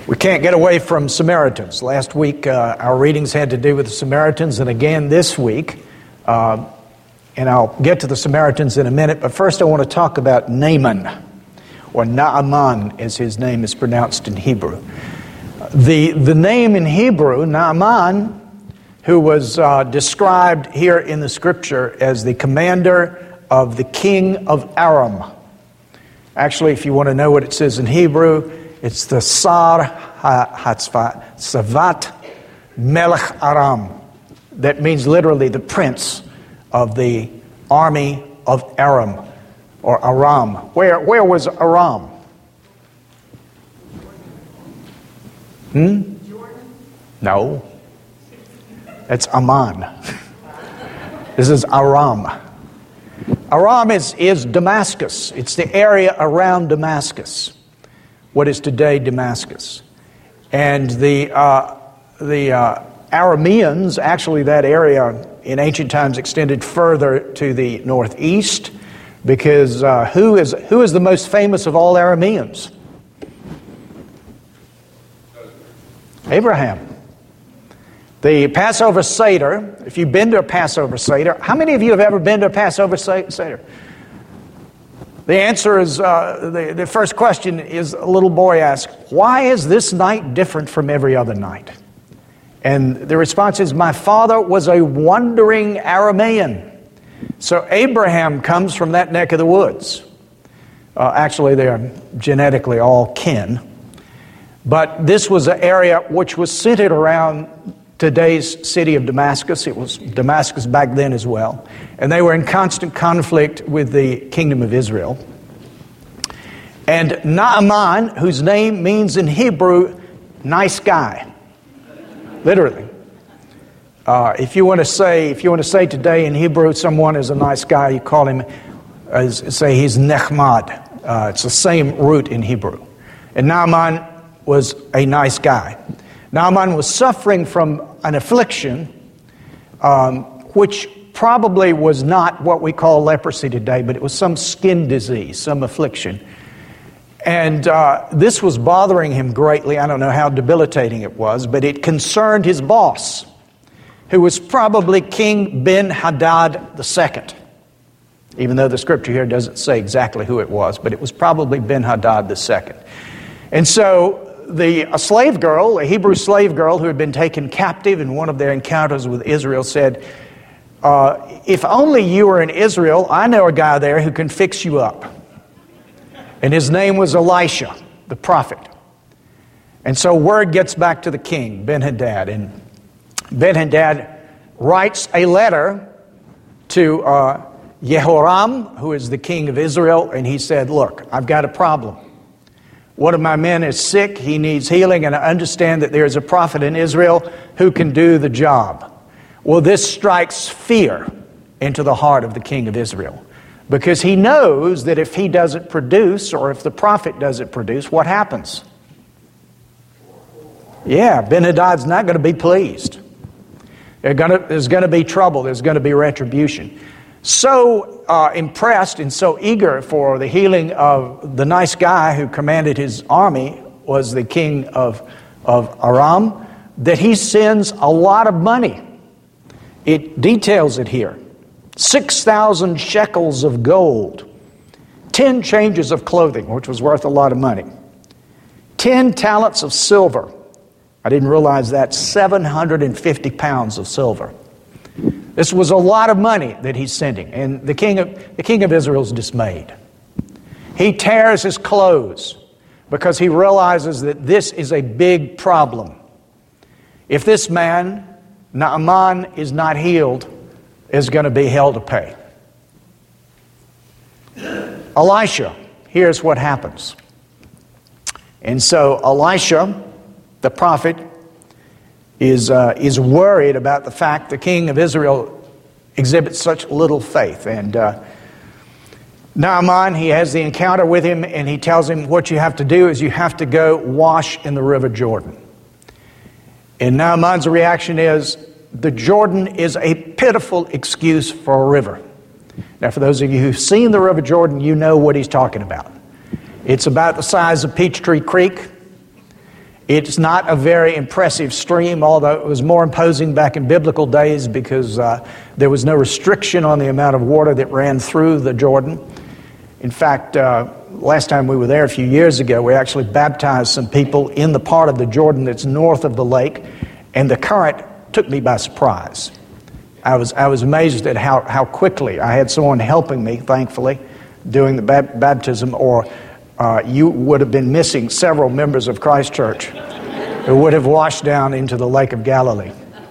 We can't get away from Samaritans. Last week, our readings had to do with the Samaritans, and again this week. And I'll get to the Samaritans in a minute, but first I want to talk about Naaman, or Naaman as his name is pronounced in Hebrew. The name in Hebrew, Naaman, who was described here in the Scripture as the commander of the king of Aram. Actually, if you want to know what it says in Hebrew, it's the Sar Savat Melech Aram. That means literally the prince of the army of Aram, or Aram. Where was Aram? Jordan? No. That's Amman. This is Aram. Aram is Damascus. It's the area around Damascus, what is today Damascus. And the Arameans, actually that area in ancient times extended further to the northeast, because who is the most famous of all Arameans? Abraham. The Passover Seder, if you've been to a Passover Seder, how many of you have ever been to a Passover Seder? The answer is, the first question is, a little boy asks, why is this night different from every other night? And the response is, my father was a wandering Aramean. So Abraham comes from that neck of the woods. Actually, they're genetically all kin. But this was an area which was centered around today's city of Damascus. It was Damascus back then as well. And they were in constant conflict with the kingdom of Israel. And Naaman, whose name means in Hebrew, nice guy. Literally. If you want to say today in Hebrew someone is a nice guy, you call him, say he's Nechmad. It's the same root in Hebrew. And Naaman was a nice guy. Naaman was suffering from an affliction which probably was not what we call leprosy today, but it was some skin disease, some affliction. And this was bothering him greatly. I don't know how debilitating it was, but it concerned his boss, who was probably King Ben-Hadad II. Even though the scripture here doesn't say exactly who it was, but it was probably Ben-Hadad II. And so a slave girl, a Hebrew slave girl who had been taken captive in one of their encounters with Israel said, if only you were in Israel, I know a guy there who can fix you up. And his name was Elisha, the prophet. And so word gets back to the king, Ben-Hadad. And Ben-Hadad writes a letter to Jehoram, who is the king of Israel, and he said, look, I've got a problem. One of my men is sick, he needs healing, and I understand that there is a prophet in Israel who can do the job. Well, this strikes fear into the heart of the king of Israel, because he knows that if he doesn't produce, or if the prophet doesn't produce, what happens? Yeah, Ben-Hadad's not going to be pleased. There's going to be trouble, there's going to be retribution. So impressed and so eager for the healing of the nice guy who commanded his army was the king of Aram, that he sends a lot of money. It details it here. 6,000 shekels of gold, 10 changes of clothing, which was worth a lot of money, 10 talents of silver. I didn't realize that, 750 pounds of silver. This was a lot of money that he's sending, and the king of Israel is dismayed. He tears his clothes because he realizes that this is a big problem. If this man, Naaman, is not healed, is going to be hell to pay. Elisha, here's what happens. And so Elisha, the prophet, is worried about the fact the king of Israel exhibits such little faith. And Naaman, he has the encounter with him, and he tells him what you have to do is you have to go wash in the river Jordan. And Naaman's reaction is, the Jordan is a pitiful excuse for a river. Now, for those of you who've seen the river Jordan, you know what he's talking about. It's about the size of Peachtree Creek. It's not a very impressive stream, although it was more imposing back in biblical days because there was no restriction on the amount of water that ran through the Jordan. In fact, last time we were there a few years ago, we actually baptized some people in the part of the Jordan that's north of the lake, and the current took me by surprise. I was amazed at how quickly. I had someone helping me, thankfully, doing the baptism, or you would have been missing several members of Christ Church who would have washed down into the Lake of Galilee.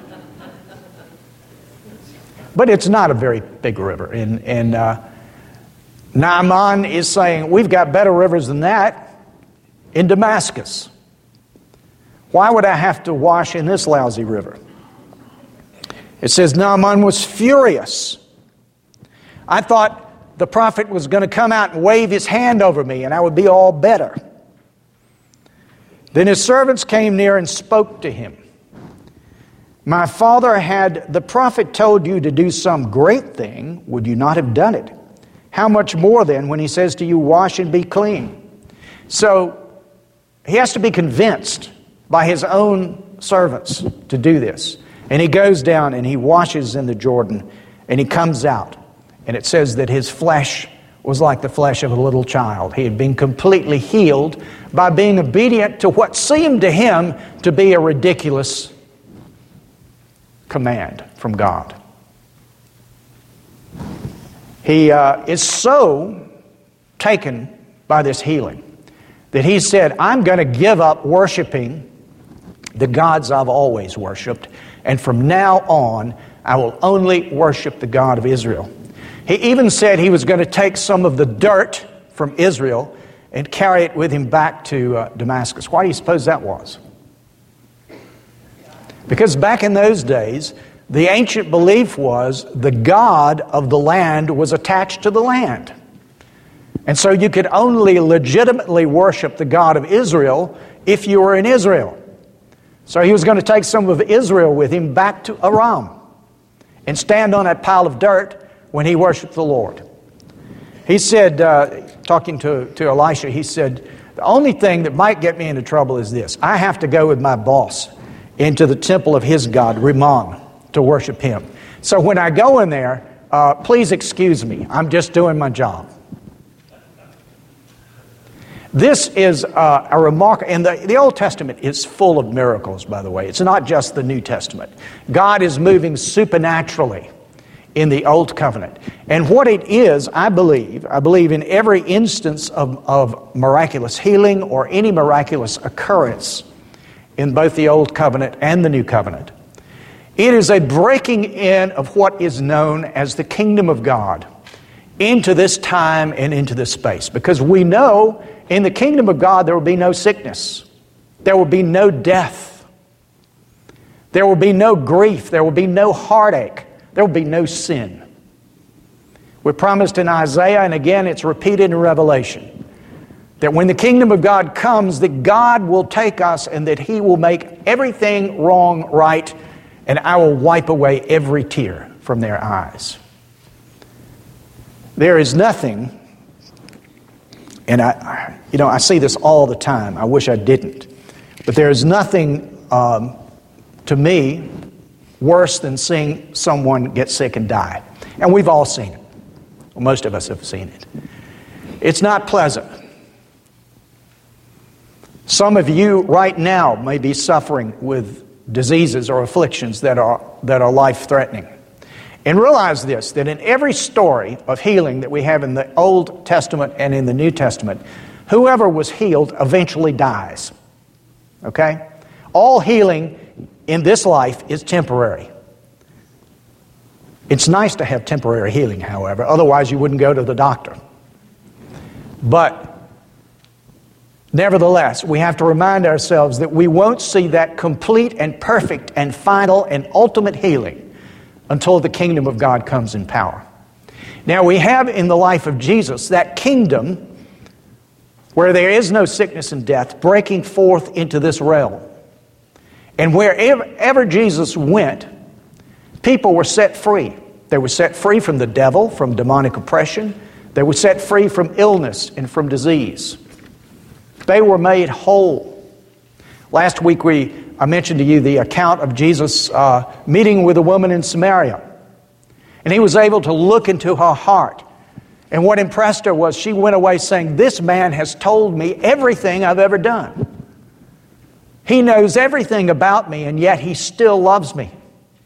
But it's not a very big river. And Naaman is saying, we've got better rivers than that in Damascus. Why would I have to wash in this lousy river? It says Naaman was furious. I thought the prophet was going to come out and wave his hand over me and I would be all better. Then his servants came near and spoke to him. My father, had the prophet told you to do some great thing, would you not have done it? How much more then when he says to you, wash and be clean? So he has to be convinced by his own servants to do this. And he goes down and he washes in the Jordan and he comes out. And it says that his flesh was like the flesh of a little child. He had been completely healed by being obedient to what seemed to him to be a ridiculous command from God. He is so taken by this healing that he said, I'm going to give up worshiping the gods I've always worshipped, and from now on, I will only worship the God of Israel. He even said he was going to take some of the dirt from Israel and carry it with him back to Damascus. Why do you suppose that was? Because back in those days, the ancient belief was the God of the land was attached to the land. And so you could only legitimately worship the God of Israel if you were in Israel. So he was going to take some of Israel with him back to Aram and stand on that pile of dirt when he worshiped the Lord. He said, talking to Elisha, he said, the only thing that might get me into trouble is this. I have to go with my boss into the temple of his God, Rimmon, to worship him. So when I go in there, please excuse me. I'm just doing my job. This is a remarkable, and the Old Testament is full of miracles, by the way. It's not just the New Testament. God is moving supernaturally in the Old Covenant. And what it is, I believe in every instance of miraculous healing or any miraculous occurrence in both the Old Covenant and the New Covenant, it is a breaking in of what is known as the kingdom of God into this time and into this space. Because we know in the kingdom of God there will be no sickness. There will be no death. There will be no grief. There will be no heartache. There will be no sin. We're promised in Isaiah, and again it's repeated in Revelation, that when the kingdom of God comes, that God will take us and that He will make everything wrong right, and I will wipe away every tear from their eyes. There is nothing, and I see this all the time. I wish I didn't. But there is nothing to me worse than seeing someone get sick and die. And we've all seen it. Well, most of us have seen it. It's not pleasant. Some of you right now may be suffering with diseases or afflictions that are life-threatening. And realize this, that in every story of healing that we have in the Old Testament and in the New Testament, whoever was healed eventually dies. Okay? All healing in this life is temporary. It's nice to have temporary healing, however. Otherwise, you wouldn't go to the doctor. But nevertheless, we have to remind ourselves that we won't see that complete and perfect and final and ultimate healing until the kingdom of God comes in power. Now, we have in the life of Jesus that kingdom where there is no sickness and death breaking forth into this realm. And wherever Jesus went, people were set free. They were set free from the devil, from demonic oppression. They were set free from illness and from disease. They were made whole. Last week I mentioned to you the account of Jesus meeting with a woman in Samaria. And he was able to look into her heart. And what impressed her was she went away saying, "This man has told me everything I've ever done. He knows everything about me, and yet he still loves me."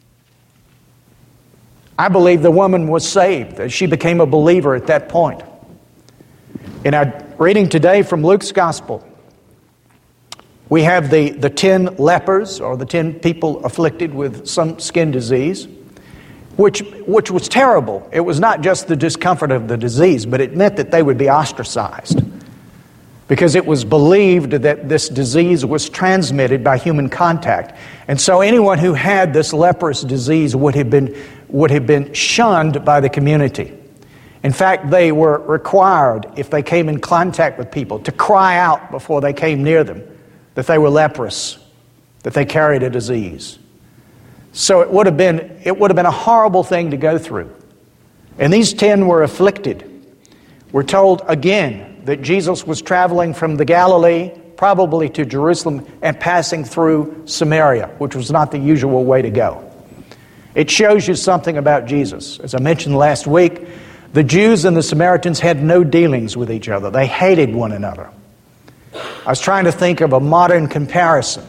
I believe the woman was saved. She became a believer at that point. In our reading today from Luke's Gospel, we have the 10 lepers, or the 10 people afflicted with some skin disease, which was terrible. It was not just the discomfort of the disease, but it meant that they would be ostracized, because it was believed that this disease was transmitted by human contact. And so anyone who had this leprous disease would have been shunned by the community. In fact, they were required, if they came in contact with people, to cry out before they came near them that they were leprous, that they carried a disease. So it would have been a horrible thing to go through. And these 10 were afflicted. We're told again that Jesus was traveling from the Galilee, probably to Jerusalem, and passing through Samaria, which was not the usual way to go. It shows you something about Jesus. As I mentioned last week, the Jews and the Samaritans had no dealings with each other. They hated one another. I was trying to think of a modern comparison.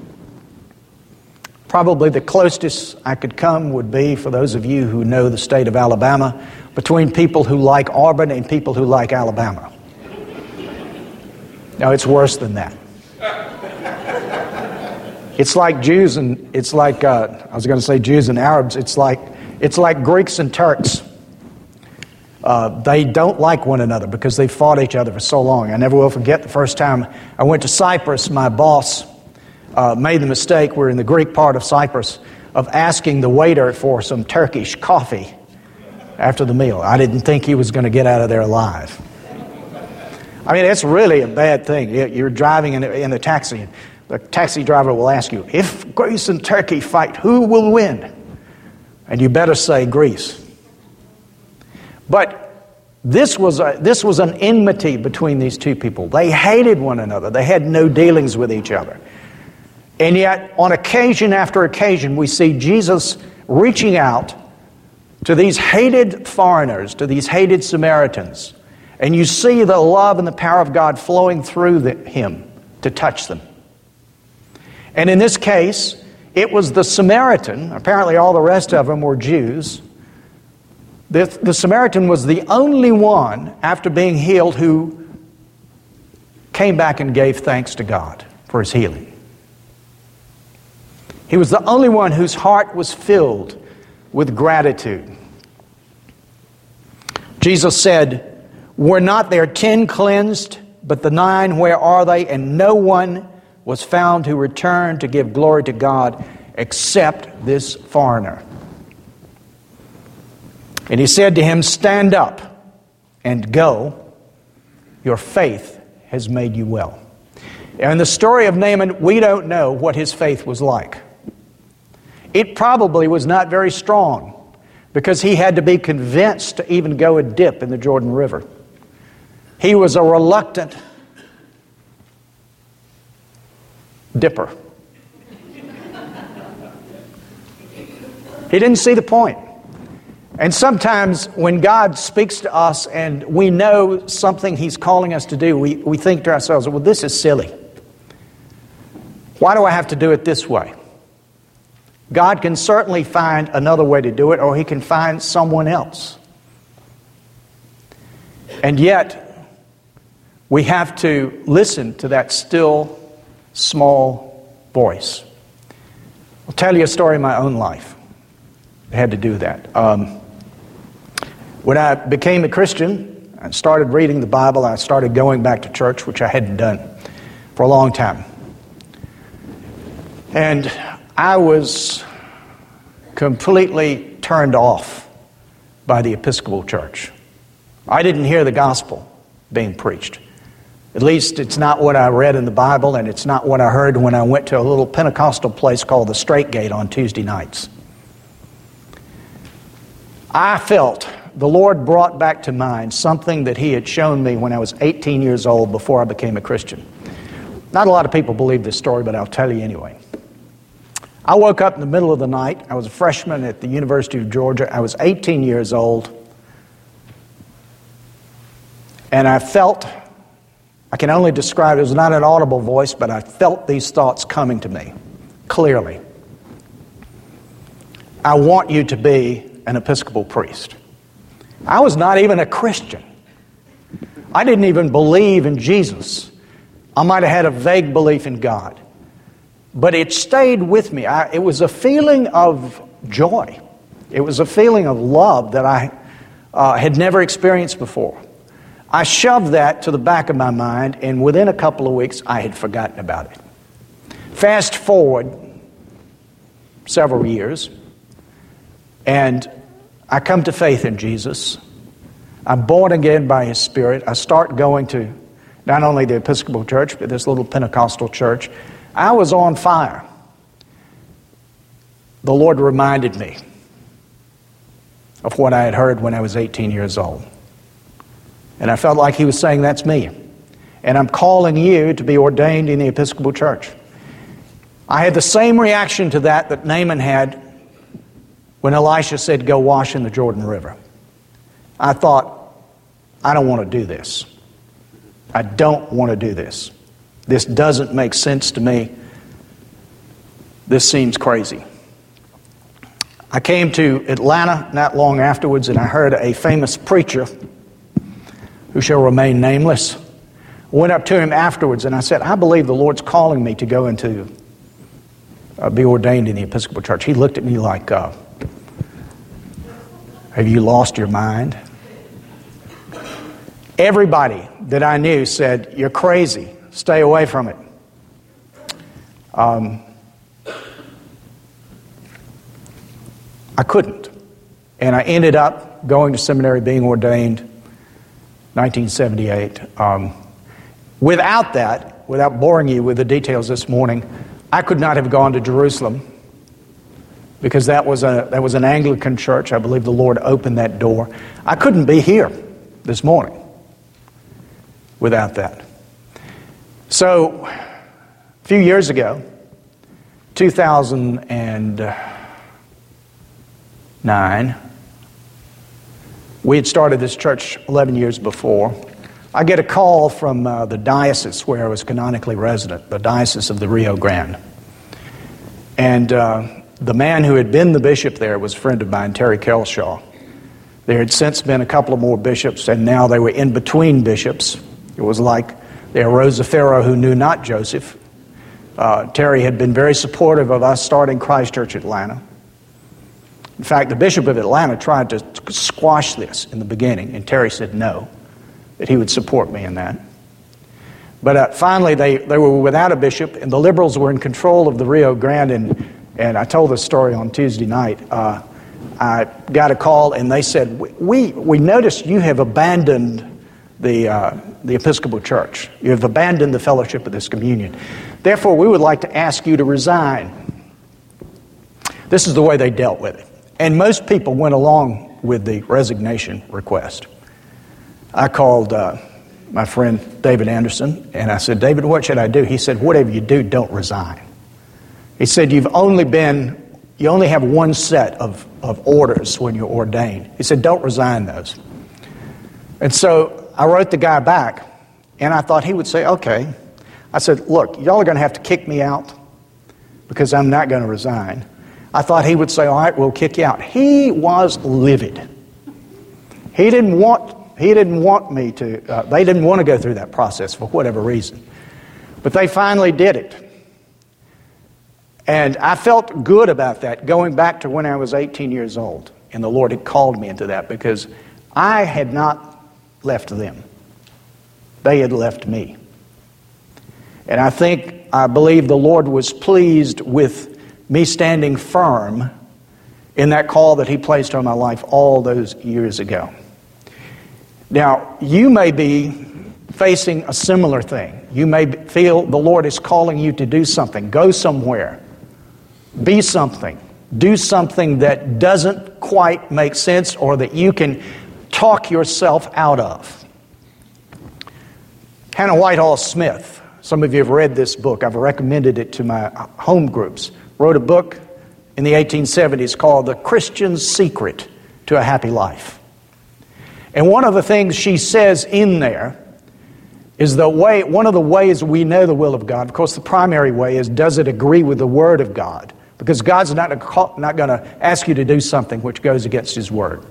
Probably the closest I could come would be, for those of you who know the state of Alabama, between people who like Auburn and people who like Alabama. No, it's worse than that. It's like Jews and I was going to say Jews and Arabs. It's like Greeks and Turks. They don't like one another because they fought each other for so long. I never will forget the first time I went to Cyprus. My boss made the mistake, we're in the Greek part of Cyprus, of asking the waiter for some Turkish coffee after the meal. I didn't think he was going to get out of there alive. I mean, it's really a bad thing. You're driving in a taxi, and the taxi driver will ask you, "If Greece and Turkey fight, who will win?" And you better say Greece. But this was an enmity between these two people. They hated one another. They had no dealings with each other. And yet, on occasion after occasion, we see Jesus reaching out to these hated foreigners, to these hated Samaritans. And you see the love and the power of God flowing through him to touch them. And in this case, it was the Samaritan. Apparently all the rest of them were Jews. The Samaritan was the only one, after being healed, who came back and gave thanks to God for his healing. He was the only one whose heart was filled with gratitude. Jesus said, "Were not there 10 cleansed, but the 9, where are they? And no one was found who returned to give glory to God except this foreigner." And he said to him, "Stand up and go. Your faith has made you well." And in the story of Naaman, we don't know what his faith was like. It probably was not very strong, because he had to be convinced to even go and dip in the Jordan River. He was a reluctant dipper. He didn't see the point. And sometimes when God speaks to us and we know something He's calling us to do, we think to ourselves, well, this is silly. Why do I have to do it this way? God can certainly find another way to do it, or He can find someone else. And yet, we have to listen to that still, small voice. I'll tell you a story in my own life. I had to do that. When I became a Christian, I started reading the Bible. I started going back to church, which I hadn't done for a long time. And I was completely turned off by the Episcopal Church. I didn't hear the gospel being preached. At least it's not what I read in the Bible, and it's not what I heard when I went to a little Pentecostal place called the Straight Gate on Tuesday nights. I felt the Lord brought back to mind something that He had shown me when I was 18 years old before I became a Christian. Not a lot of people believe this story, but I'll tell you anyway. I woke up in the middle of the night. I was a freshman at the University of Georgia. I was 18 years old. And I felt, I can only describe it, was not an audible voice, but I felt these thoughts coming to me clearly. I want you to be an Episcopal priest. I was not even a Christian. I didn't even believe in Jesus. I might have had a vague belief in God. But it stayed with me. It was a feeling of joy. It was a feeling of love that I had never experienced before. I shoved that to the back of my mind, and within a couple of weeks, I had forgotten about it. Fast forward several years, and I come to faith in Jesus. I'm born again by His Spirit. I start going to not only the Episcopal Church, but this little Pentecostal church. I was on fire. The Lord reminded me of what I had heard when I was 18 years old. And I felt like He was saying, that's me. And I'm calling you to be ordained in the Episcopal Church. I had the same reaction to that Naaman had when Elisha said, go wash in the Jordan River. I thought, I don't want to do this. I don't want to do this. This doesn't make sense to me. This seems crazy. I came to Atlanta not long afterwards, and I heard a famous preacher who shall remain nameless. I went up to him afterwards and I said, I believe the Lord's calling me to go into, be ordained in the Episcopal Church. He looked at me like, have you lost your mind? Everybody that I knew said, you're crazy. Stay away from it. I couldn't. And I ended up going to seminary, being ordained 1978. Without that, without boring you with the details this morning, I could not have gone to Jerusalem because that was an Anglican church. I believe the Lord opened that door. I couldn't be here this morning without that. So, a few years ago, 2009, we had started this church 11 years before. I get a call from the diocese where I was canonically resident, the Diocese of the Rio Grande. And the man who had been the bishop there was a friend of mine, Terry Kelshaw. There had since been a couple of more bishops, and now they were in between bishops. It was like there arose a Pharaoh who knew not Joseph. Terry had been very supportive of us starting Christ Church Atlanta. In fact, the Bishop of Atlanta tried to squash this in the beginning, and Terry said no, that he would support me in that. But finally, they were without a bishop, and the liberals were in control of the Rio Grande, and I told this story on Tuesday night. I got a call, and they said, we noticed you have abandoned the Episcopal Church. You have abandoned the fellowship of this communion. Therefore, we would like to ask you to resign. This is the way they dealt with it. And most people went along with the resignation request. I called my friend David Anderson, and I said, David, what should I do? He said, whatever you do, don't resign. He said, you only have one set of orders when you're ordained. He said, don't resign those. And so I wrote the guy back, and I thought he would say, okay. I said, look, y'all are going to have to kick me out because I'm not going to resign. I thought he would say, all right, we'll kick you out. He was livid. He didn't want me to, they didn't want to go through that process for whatever reason. But they finally did it. And I felt good about that, going back to when I was 18 years old. And the Lord had called me into that because I had not left them. They had left me. And I believe the Lord was pleased with me standing firm in that call that He placed on my life all those years ago. Now, you may be facing a similar thing. You may feel the Lord is calling you to do something. Go somewhere. Be something. Do something that doesn't quite make sense or that you can talk yourself out of. Hannah Whitehall Smith, Some of you have read this book. I've recommended it to my home groups. Wrote a book in the 1870s called The Christian's Secret to a Happy Life. And one of the things she says in there is one of the ways we know the will of God. Of course, the primary way is, does it agree with the Word of God? Because God's not going to ask you to do something which goes against His Word.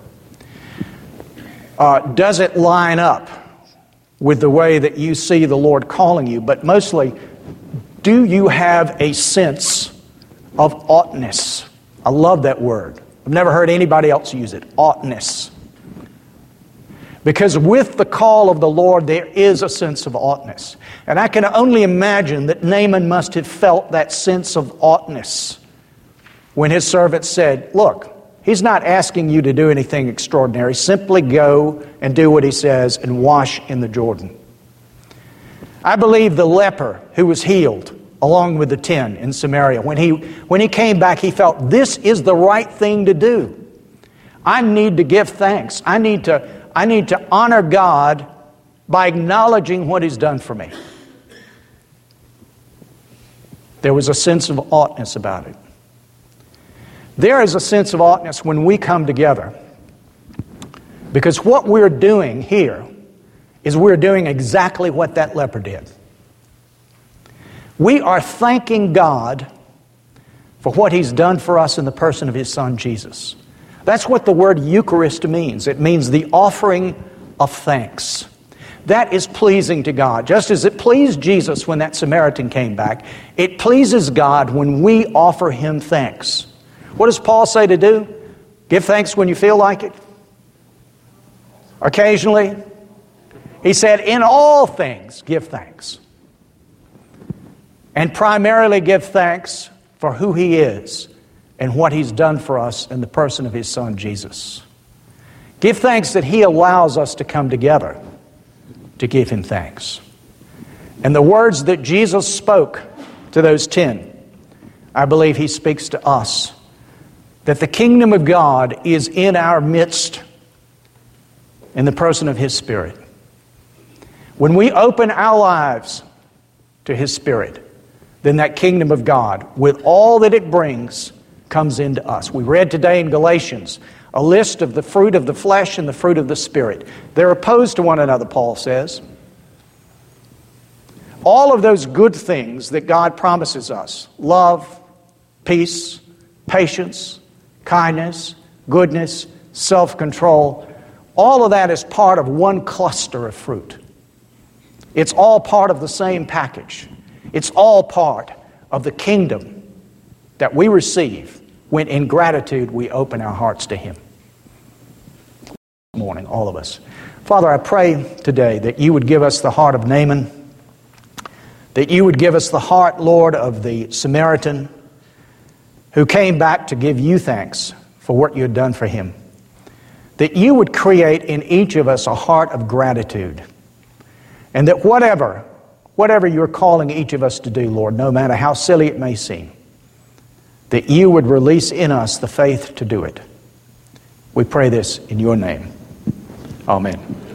Does it line up with the way that you see the Lord calling you? But mostly, do you have a sense of oughtness? I love that word. I've never heard anybody else use it. Oughtness. Because with the call of the Lord, there is a sense of oughtness. And I can only imagine that Naaman must have felt that sense of oughtness when his servant said, look, he's not asking you to do anything extraordinary. Simply go and do what he says and wash in the Jordan. I believe the leper who was healed along with the 10 in Samaria, when he came back, he felt this is the right thing to do. I need to give thanks. I need to honor God by acknowledging what He's done for me. There was a sense of oughtness about it. There is a sense of oughtness when we come together, because what we're doing here is we're doing exactly what that leper did. We are thanking God for what He's done for us in the person of His Son, Jesus. That's what the word Eucharist means. It means the offering of thanks. That is pleasing to God. Just as it pleased Jesus when that Samaritan came back, it pleases God when we offer Him thanks. What does Paul say to do? Give thanks when you feel like it? Occasionally? He said, in all things, give thanks. And primarily give thanks for who He is and what He's done for us in the person of His Son, Jesus. Give thanks that He allows us to come together to give Him thanks. And the words that Jesus spoke to those 10, I believe He speaks to us. That the kingdom of God is in our midst in the person of His Spirit. When we open our lives to His Spirit, then that kingdom of God, with all that it brings, comes into us. We read today in Galatians a list of the fruit of the flesh and the fruit of the Spirit. They're opposed to one another, Paul says. All of those good things that God promises us, love, peace, patience, kindness, goodness, self-control, all of that is part of one cluster of fruit. It's all part of the same package. It's all part of the kingdom that we receive when in gratitude we open our hearts to Him. This morning, all of us. Father, I pray today that You would give us the heart of Naaman, that You would give us the heart, Lord, of the Samaritan who came back to give You thanks for what You had done for him. That You would create in each of us a heart of gratitude. And that whatever You're calling each of us to do, Lord, no matter how silly it may seem, that You would release in us the faith to do it. We pray this in Your name. Amen.